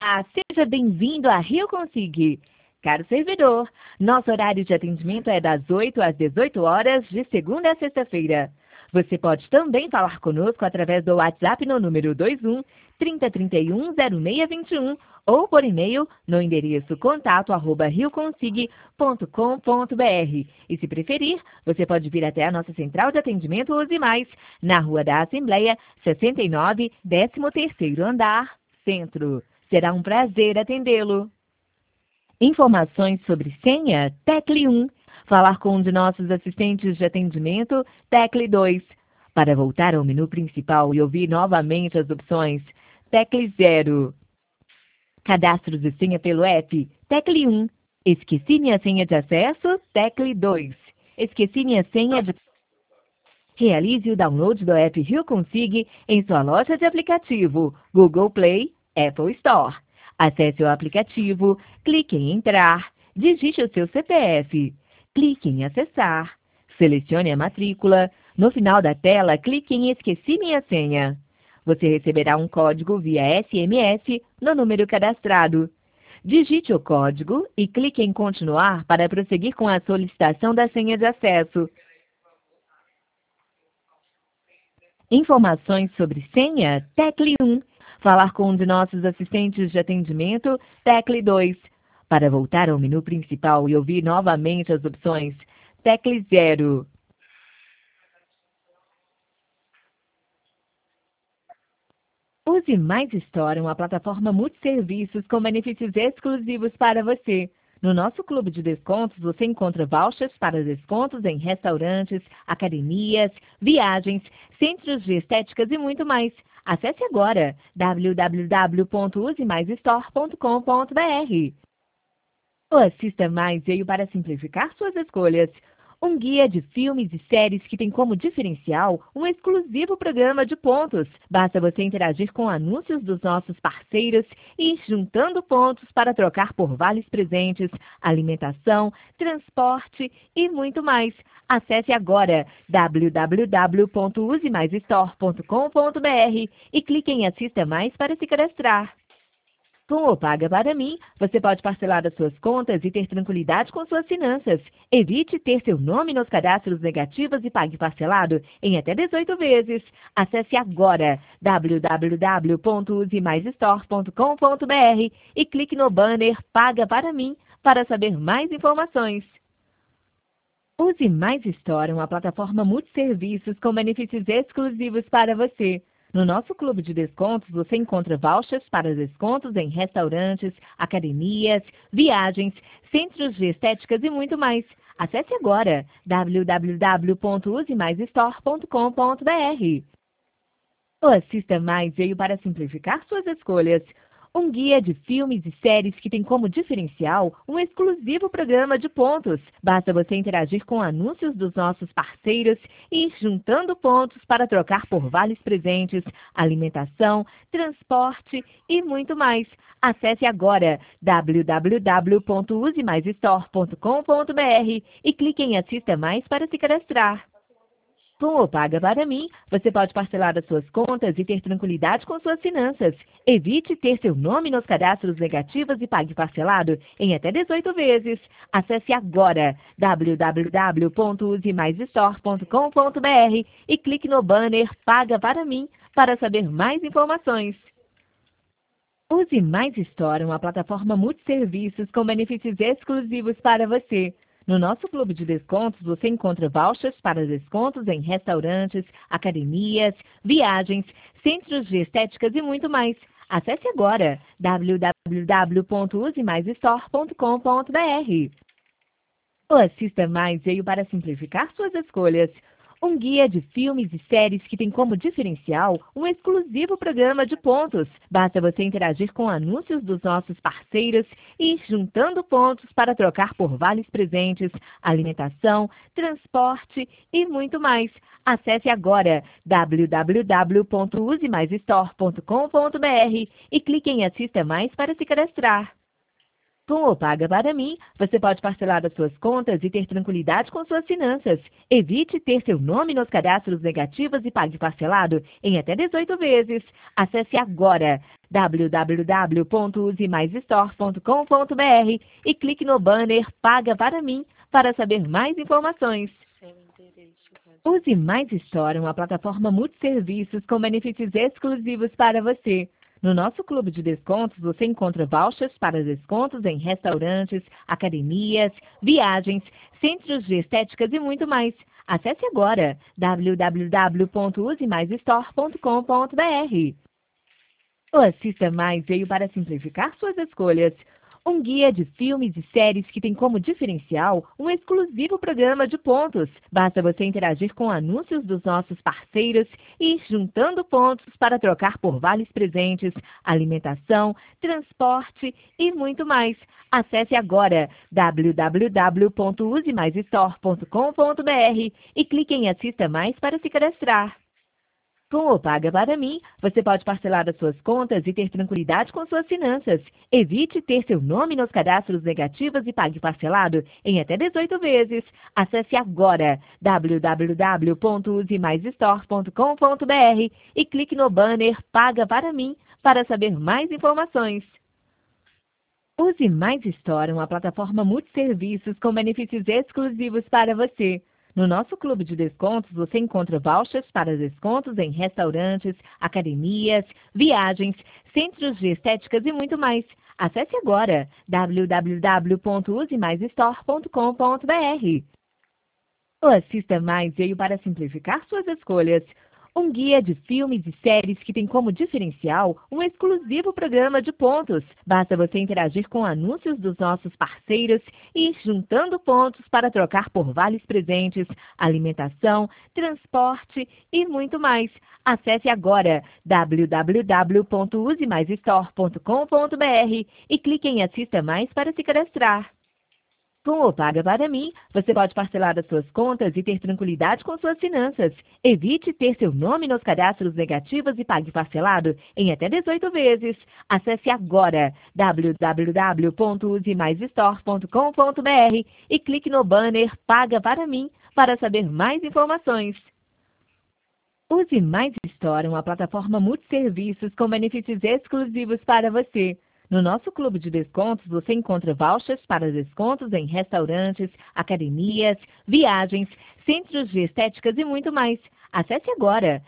Seja bem-vindo a Rio Consig. Caro servidor, nosso horário de atendimento é das 8 às 18 horas, de segunda a sexta-feira. Você pode também falar conosco através do WhatsApp no número 21 3031 0621 ou por e-mail no endereço contato@rioconsig.com.br. E se preferir, você pode vir até a nossa central de atendimento Use Mais, na Rua da Assembleia, 69, 13º andar, Centro. Será um prazer atendê-lo. Informações sobre senha? Tecle 1. Falar com um de nossos assistentes de atendimento? Tecle 2. Para voltar ao menu principal e ouvir novamente as opções? Tecle 0. Cadastro de senha pelo app? Tecle 1. Esqueci minha senha de acesso? Tecle 2. Esqueci minha senha de... Realize o download do app Rio Consig em sua loja de aplicativo, Google Play, Apple Store. Acesse o aplicativo, clique em Entrar, digite o seu CPF, clique em Acessar, selecione a matrícula. No final da tela, clique em Esqueci minha senha. Você receberá um código via SMS no número cadastrado. Digite o código e clique em Continuar para prosseguir com a solicitação da senha de acesso. Informações sobre senha? Tecle 1. Falar com um de nossos assistentes de atendimento? Tecle 2. Para voltar ao menu principal e ouvir novamente as opções? Tecle 0. Use Mais Store, uma plataforma multisserviços com benefícios exclusivos para você. No nosso clube de descontos, você encontra vouchers para descontos em restaurantes, academias, viagens, centros de estéticas e muito mais. Acesse agora www.usemaisstore.com.br. O Assista Mais veio para simplificar suas escolhas. Um guia de filmes e séries que tem como diferencial um exclusivo programa de pontos. Basta você interagir com anúncios dos nossos parceiros e ir juntando pontos para trocar por vales presentes, alimentação, transporte e muito mais. Acesse agora www.usemaisstore.com.br e clique em Assista Mais para se cadastrar. Com o Paga Para Mim, você pode parcelar as suas contas e ter tranquilidade com suas finanças. Evite ter seu nome nos cadastros negativos e pague parcelado em até 18 vezes. Acesse agora www.usemaisstore.com.br e clique no banner Paga Para Mim para saber mais informações. Use Mais Store, uma plataforma multisserviços com benefícios exclusivos para você. No nosso clube de descontos, você encontra vouchers para descontos em restaurantes, academias, viagens, centros de estéticas e muito mais. Acesse agora www.usemaisstore.com.br. O Assista Mais veio para simplificar suas escolhas. Um guia de filmes e séries que tem como diferencial um exclusivo programa de pontos. Basta você interagir com anúncios dos nossos parceiros e ir juntando pontos para trocar por vales presentes, alimentação, transporte e muito mais. Acesse agora www.usemaisstore.com.br e clique em Assista Mais para se cadastrar. Com o Paga Para Mim, você pode parcelar as suas contas e ter tranquilidade com suas finanças. Evite ter seu nome nos cadastros negativos e pague parcelado em até 18 vezes. Acesse agora www.usemaisstore.com.br e clique no banner Paga Para Mim para saber mais informações. Use Mais Store, uma plataforma multisserviços com benefícios exclusivos para você. No nosso clube de descontos, você encontra vouchers para descontos em restaurantes, academias, viagens, centros de estéticas e muito mais. Acesse agora www.usemaisstore.com.br. O Assista Mais veio para simplificar suas escolhas. Um guia de filmes e séries que tem como diferencial um exclusivo programa de pontos. Basta você interagir com anúncios dos nossos parceiros e ir juntando pontos para trocar por vales presentes, alimentação, transporte e muito mais. Acesse agora www.usemaisstore.com.br e clique em Assista Mais para se cadastrar. Com o Paga Para Mim, você pode parcelar as suas contas e ter tranquilidade com suas finanças. Evite ter seu nome nos cadastros negativos e pague parcelado em até 18 vezes. Acesse agora www.usemaisstore.com.br e clique no banner Paga Para Mim para saber mais informações. Use Mais Store, uma plataforma multisserviços com benefícios exclusivos para você. No nosso clube de descontos, você encontra vouchers para descontos em restaurantes, academias, viagens, centros de estéticas e muito mais. Acesse agora www.usemaisstore.com.br. O Assista Mais veio para simplificar suas escolhas. Um guia de filmes e séries que tem como diferencial um exclusivo programa de pontos. Basta você interagir com anúncios dos nossos parceiros e ir juntando pontos para trocar por vales presentes, alimentação, transporte e muito mais. Acesse agora www.usemaisstore.com.br e clique em Assista Mais para se cadastrar. Com o Paga Para Mim, você pode parcelar as suas contas e ter tranquilidade com suas finanças. Evite ter seu nome nos cadastros negativos e pague parcelado em até 18 vezes. Acesse agora www.usemaisstore.com.br e clique no banner Paga Para Mim para saber mais informações. Use Mais Store, uma plataforma multisserviços com benefícios exclusivos para você. No nosso clube de descontos, você encontra vouchers para descontos em restaurantes, academias, viagens, centros de estéticas e muito mais. Acesse agora www.usemaisstore.com.br. O Assista Mais veio para simplificar suas escolhas. Um guia de filmes e séries que tem como diferencial um exclusivo programa de pontos. Basta você interagir com anúncios dos nossos parceiros e ir juntando pontos para trocar por vales presentes, alimentação, transporte e muito mais. Acesse agora www.usemaisstore.com.br e clique em Assista Mais para se cadastrar. Com o Paga Para Mim, você pode parcelar as suas contas e ter tranquilidade com suas finanças. Evite ter seu nome nos cadastros negativos e pague parcelado em até 18 vezes. Acesse agora www.usemaisstore.com.br e clique no banner Paga Para Mim para saber mais informações. Use Mais Store, uma plataforma multisserviços com benefícios exclusivos para você. No nosso clube de descontos, você encontra vouchers para descontos em restaurantes, academias, viagens, centros de estéticas e muito mais. Acesse agora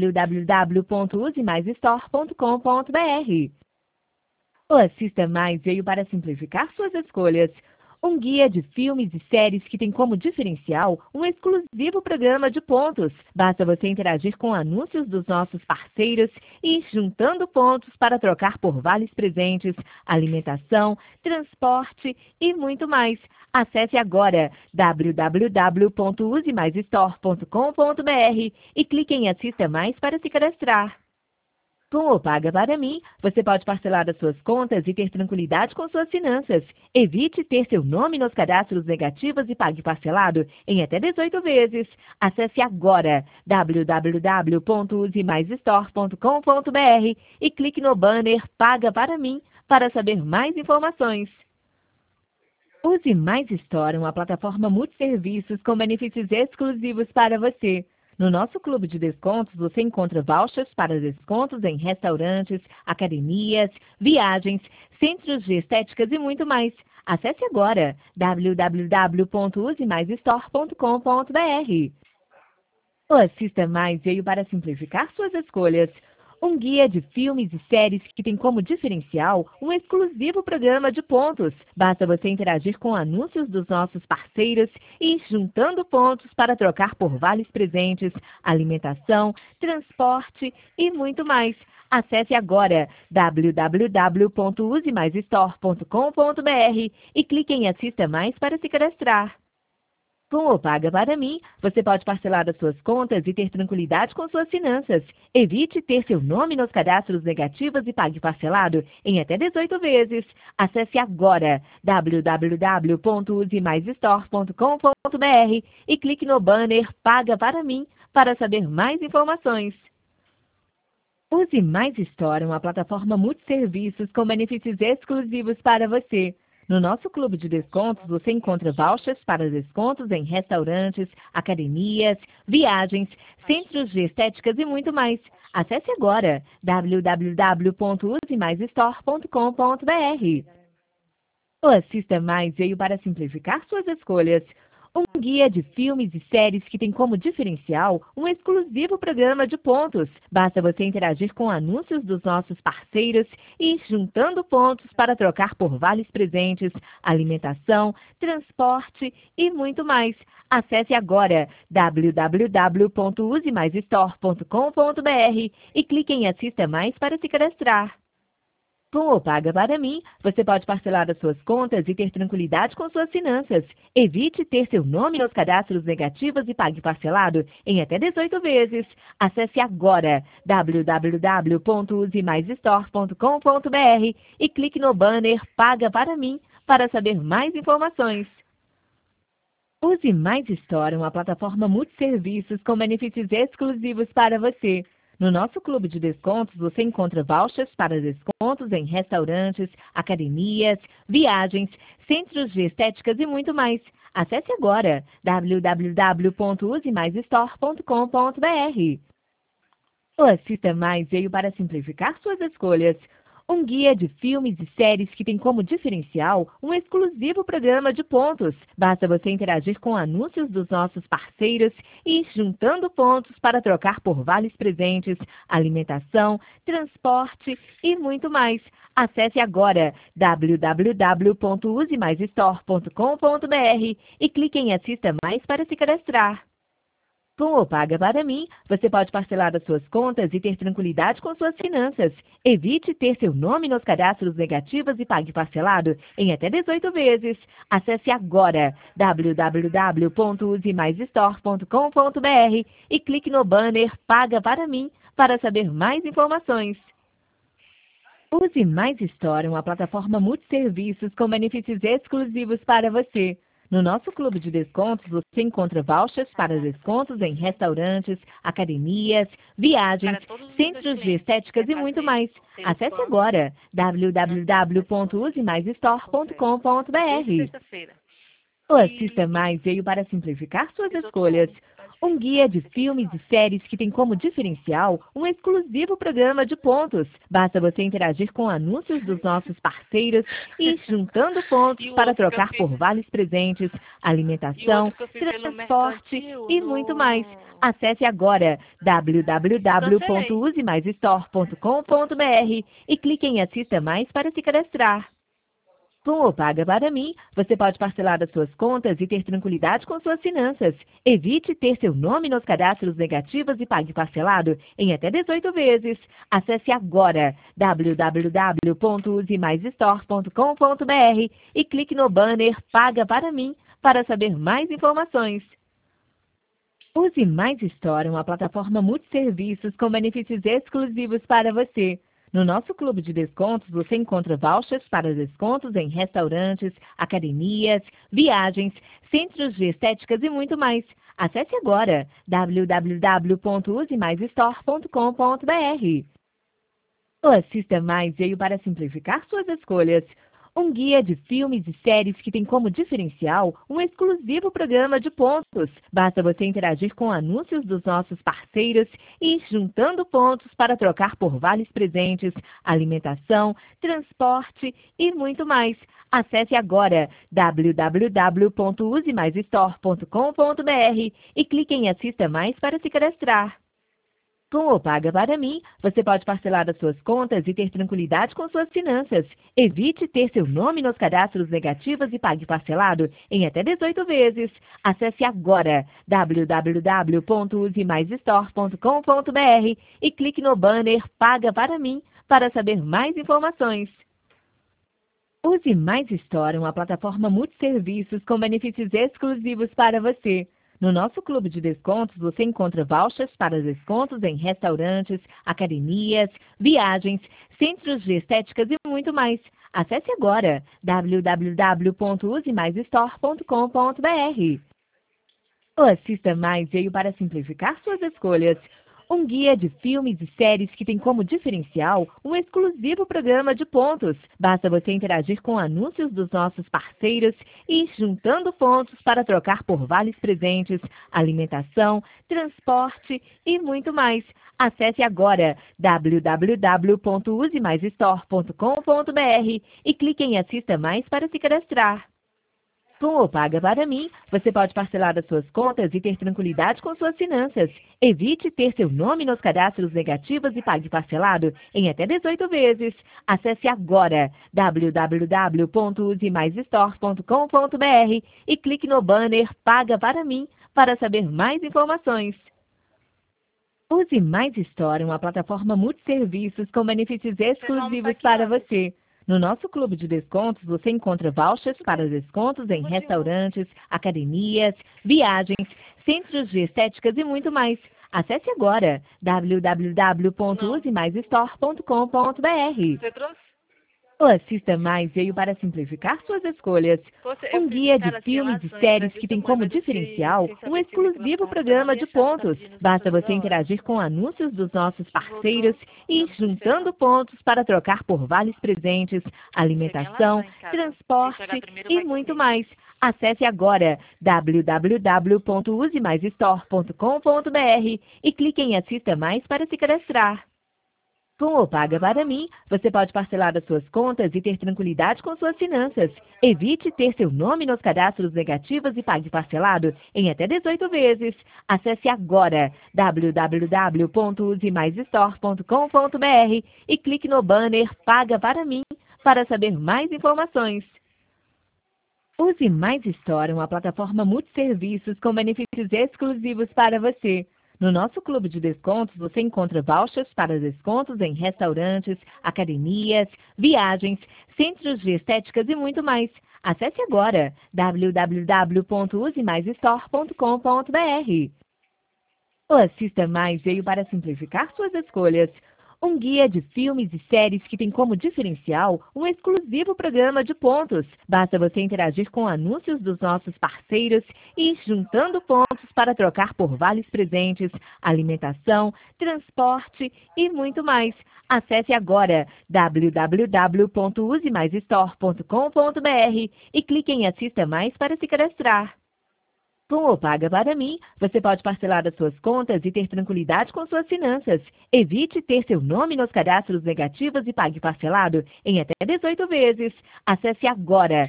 www.usemaisstore.com.br. O Assista Mais veio para simplificar suas escolhas. Um guia de filmes e séries que tem como diferencial um exclusivo programa de pontos. Basta você interagir com anúncios dos nossos parceiros e ir juntando pontos para trocar por vales presentes, alimentação, transporte e muito mais. Acesse agora www.usemaisstore.com.br e clique em Assista Mais para se cadastrar. Com o Paga Para Mim, você pode parcelar as suas contas e ter tranquilidade com suas finanças. Evite ter seu nome nos cadastros negativos e pague parcelado em até 18 vezes. Acesse agora www.usemaisstore.com.br e clique no banner Paga Para Mim para saber mais informações. Use Mais Store, uma plataforma multisserviços com benefícios exclusivos para você. No nosso clube de descontos, você encontra vouchers para descontos em restaurantes, academias, viagens, centros de estéticas e muito mais. Acesse agora www.usemaisstore.com.br. O Assista Mais veio para simplificar suas escolhas. Um guia de filmes e séries que tem como diferencial um exclusivo programa de pontos. Basta você interagir com anúncios dos nossos parceiros e ir juntando pontos para trocar por vales presentes, alimentação, transporte e muito mais. Acesse agora www.usemaisstore.com.br e clique em Assista Mais para se cadastrar. Com o Paga Para Mim, você pode parcelar as suas contas e ter tranquilidade com suas finanças. Evite ter seu nome nos cadastros negativos e pague parcelado em até 18 vezes. Acesse agora www.usemaisstore.com.br e clique no banner Paga Para Mim para saber mais informações. Use Mais Store, uma plataforma multisserviços com benefícios exclusivos para você. No nosso clube de descontos, você encontra vouchers para descontos em restaurantes, academias, viagens, centros de estéticas e muito mais. Acesse agora www.usemaisstore.com.br. O Assista Mais veio para simplificar suas escolhas. Um guia de filmes e séries que tem como diferencial um exclusivo programa de pontos. Basta você interagir com anúncios dos nossos parceiros e ir juntando pontos para trocar por vales presentes, alimentação, transporte e muito mais. Acesse agora www.usemaisstore.com.br e clique em Assista Mais para se cadastrar. Com o Paga Para Mim, você pode parcelar as suas contas e ter tranquilidade com suas finanças. Evite ter seu nome nos cadastros negativos e pague parcelado em até 18 vezes. Acesse agora www.usemaisstore.com.br e clique no banner Paga Para Mim para saber mais informações. Use Mais Store, uma plataforma multisserviços com benefícios exclusivos para você. No nosso clube de descontos, você encontra vouchers para descontos em restaurantes, academias, viagens, centros de estéticas e muito mais. Acesse agora www.usemaisstore.com.br. O Assista Mais veio para simplificar suas escolhas. Um guia de filmes e séries que tem como diferencial um exclusivo programa de pontos. Basta você interagir com anúncios dos nossos parceiros e ir juntando pontos para trocar por vales presentes, alimentação, transporte e muito mais. Acesse agora www.usemaisstore.com.br e clique em Assista Mais para se cadastrar. Com o Paga Para Mim, você pode parcelar as suas contas e ter tranquilidade com suas finanças. Evite ter seu nome nos cadastros negativos e pague parcelado em até 18 vezes. Acesse agora www.usemaisstore.com.br e clique no banner Paga Para Mim para saber mais informações. Use Mais Store, uma plataforma multisserviços com benefícios exclusivos para você. No nosso clube de descontos, você encontra vouchers para descontos em restaurantes, academias, viagens, centros de estéticas e muito mais. Acesse agora www.usemaisstore.com.br. O Assista Mais veio para simplificar suas escolhas. Um guia de filmes e séries que tem como diferencial um exclusivo programa de pontos. Basta você interagir com anúncios dos nossos parceiros e ir juntando pontos para trocar por vales presentes, alimentação, transporte e muito mais. Acesse agora www.usemaisstore.com.br e clique em Assista Mais para se cadastrar. Com o Paga Para Mim, você pode parcelar as suas contas e ter tranquilidade com suas finanças. Evite ter seu nome nos cadastros negativos e pague parcelado em até 18 vezes. Acesse agora www.usemaisstore.com.br e clique no banner Paga Para Mim para saber mais informações. Use Mais Store, uma plataforma multisserviços com benefícios exclusivos para você. No nosso clube de descontos, você encontra vouchers para descontos em restaurantes, academias, viagens, centros de estéticas e muito mais. Acesse agora www.usemaisstore.com.br. O Assista Mais veio para simplificar suas escolhas. Um guia de filmes e séries que tem como diferencial um exclusivo programa de pontos. Basta você interagir com anúncios dos nossos parceiros e ir juntando pontos para trocar por vales presentes, alimentação, transporte e muito mais. Acesse agora www.usemaisstore.com.br e clique em Assista Mais para se cadastrar. Com o Paga Para Mim, você pode parcelar as suas contas e ter tranquilidade com suas finanças. Evite ter seu nome nos cadastros negativos e pague parcelado em até 18 vezes. Acesse agora www.usemaisstore.com.br e clique no banner Paga Para Mim para saber mais informações. Use Mais Store, uma plataforma multisserviços com benefícios exclusivos para você. No nosso clube de descontos, você encontra vouchers para descontos em restaurantes, academias, viagens, centros de estéticas e muito mais. Acesse agora www.usemaisstore.com.br. O Assista Mais veio para simplificar suas escolhas. um guia de filmes e séries que tem como diferencial um exclusivo programa de pontos. Basta você interagir com anúncios dos nossos parceiros e ir juntando pontos para trocar por vales presentes, alimentação, transporte e muito mais. Acesse agora www.usemaisstore.com.br e clique em Assista Mais para se cadastrar. Com o Paga Para Mim, você pode parcelar as suas contas e ter tranquilidade com suas finanças. Evite ter seu nome nos cadastros negativos e pague parcelado em até 18 vezes. Acesse agora www.usemaisstore.com.br e clique no banner Paga Para Mim para saber mais informações. Use Mais Store, uma plataforma multisserviços com benefícios exclusivos para você. No nosso clube de descontos, você encontra vouchers para descontos em restaurantes, academias, viagens, centros de estéticas e muito mais. Acesse agora www.usemaisstore.com.br. Você trouxe? O Assista Mais veio para simplificar suas escolhas. Um guia de filmes e séries que tem como diferencial um exclusivo programa de pontos. Basta você interagir com anúncios dos nossos parceiros e ir juntando pontos para trocar por vales presentes, alimentação, transporte e muito mais. Acesse agora www.usemaisstore.com.br e clique em Assista Mais para se cadastrar. Com o Paga Para Mim, você pode parcelar as suas contas e ter tranquilidade com suas finanças. Evite ter seu nome nos cadastros negativos e pague parcelado em até 18 vezes. Acesse agora www.usemaisstore.com.br e clique no banner Paga Para Mim para saber mais informações. Use Mais Store, uma plataforma multisserviços com benefícios exclusivos para você. No nosso clube de descontos, você encontra vouchers para descontos em restaurantes, academias, viagens, centros de estéticas e muito mais. Acesse agora www.usemaisstore.com.br. O Assista Mais veio para simplificar suas escolhas. Um guia de filmes e séries que tem como diferencial um exclusivo programa de pontos. Basta você interagir com anúncios dos nossos parceiros e ir juntando pontos para trocar por vales presentes, alimentação, transporte e muito mais. Acesse agora www.usemaisstore.com.br e clique em Assista Mais para se cadastrar. Com o Paga Para Mim, você pode parcelar as suas contas e ter tranquilidade com suas finanças. Evite ter seu nome nos cadastros negativos e pague parcelado em até 18 vezes. Acesse agora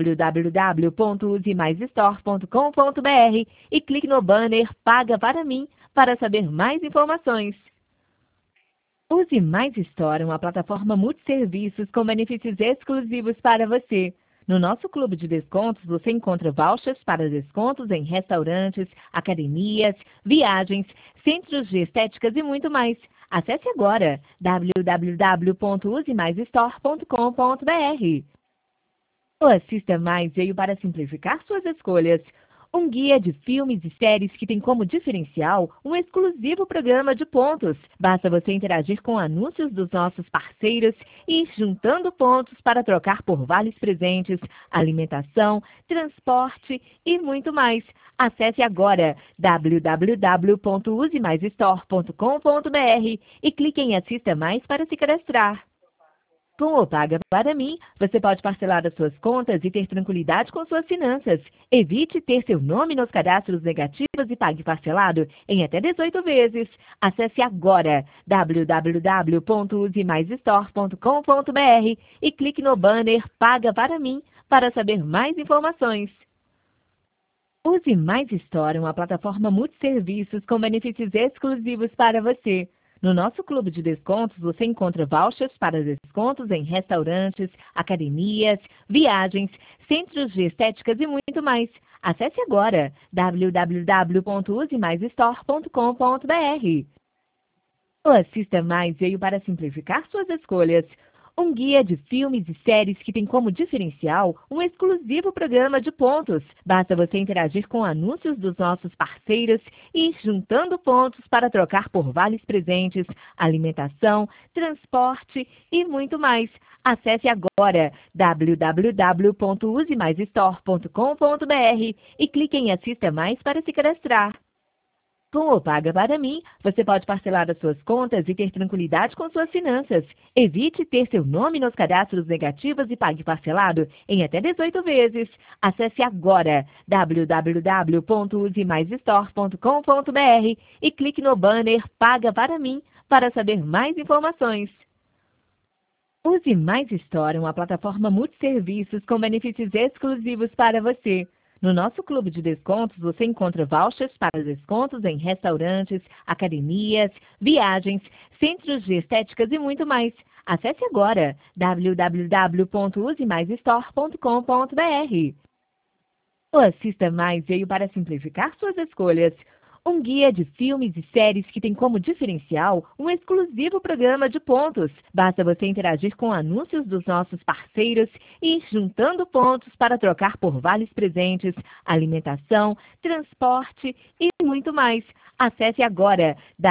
www.usemaisstore.com.br e clique no banner Paga Para Mim para saber mais informações. Use Mais Store, uma plataforma multisserviços com benefícios exclusivos para você. No nosso clube de descontos, você encontra vouchers para descontos em restaurantes, academias, viagens, centros de estéticas e muito mais. Acesse agora www.usemaisstore.com.br. O Assista Mais veio para simplificar suas escolhas. Um guia de filmes e séries que tem como diferencial um exclusivo programa de pontos. Basta você interagir com anúncios dos nossos parceiros e ir juntando pontos para trocar por vales presentes, alimentação, transporte e muito mais. Acesse agora www.usemaisstore.com.br e clique em Assista Mais para se cadastrar. Com o Paga Para Mim, você pode parcelar as suas contas e ter tranquilidade com suas finanças. Evite ter seu nome nos cadastros negativos e pague parcelado em até 18 vezes. Acesse agora www.usemaisstore.com.br e clique no banner Paga Para Mim para saber mais informações. Use Mais Store, uma plataforma multisserviços com benefícios exclusivos para você. No nosso clube de descontos, você encontra vouchers para descontos em restaurantes, academias, viagens, centros de estéticas e muito mais. Acesse agora www.usemaisstore.com.br. O Assista Mais veio para simplificar suas escolhas. Um guia de filmes e séries que tem como diferencial um exclusivo programa de pontos. Basta você interagir com anúncios dos nossos parceiros e ir juntando pontos para trocar por vales presentes, alimentação, transporte e muito mais. Acesse agora www.usemaisstore.com.br e clique em Assista Mais para se cadastrar. Com o Paga Para Mim, você pode parcelar as suas contas e ter tranquilidade com suas finanças. Evite ter seu nome nos cadastros negativos e pague parcelado em até 18 vezes. Acesse agora www.usemaisstore.com.br e clique no banner Paga Para Mim para saber mais informações. Use Mais Store, uma plataforma multisserviços com benefícios exclusivos para você. No nosso clube de descontos, você encontra vouchers para descontos em restaurantes, academias, viagens, centros de estéticas e muito mais. Acesse agora www.usemaisstore.com.br. O Assista Mais veio para simplificar suas escolhas. Um guia de filmes e séries que tem como diferencial um exclusivo programa de pontos. Basta você interagir com anúncios dos nossos parceiros e ir juntando pontos para trocar por vales presentes, alimentação, transporte e muito mais. Acesse agora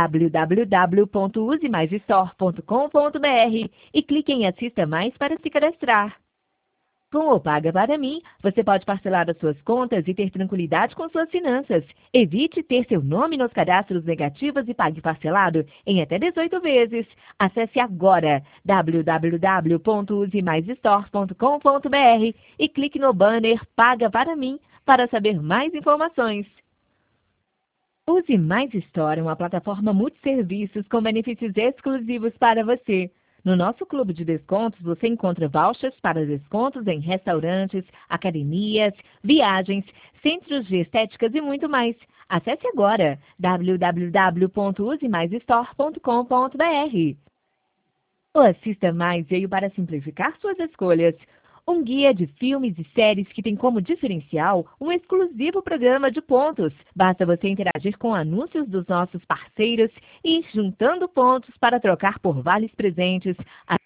www.usemaisstore.com.br e clique em Assista Mais para se cadastrar. Com o Paga Para Mim, você pode parcelar as suas contas e ter tranquilidade com suas finanças. Evite ter seu nome nos cadastros negativos e pague parcelado em até 18 vezes. Acesse agora www.usemaisstore.com.br e clique no banner Paga Para Mim para saber mais informações. Use Mais Store, uma plataforma multisserviços com benefícios exclusivos para você. No nosso clube de descontos, você encontra vouchers para descontos em restaurantes, academias, viagens, centros de estéticas e muito mais. Acesse agora www.usemaisstore.com.br. O Assista Mais veio para simplificar suas escolhas. Um guia de filmes e séries que tem como diferencial um exclusivo programa de pontos. Basta você interagir com anúncios dos nossos parceiros e ir juntando pontos para trocar por vales presentes,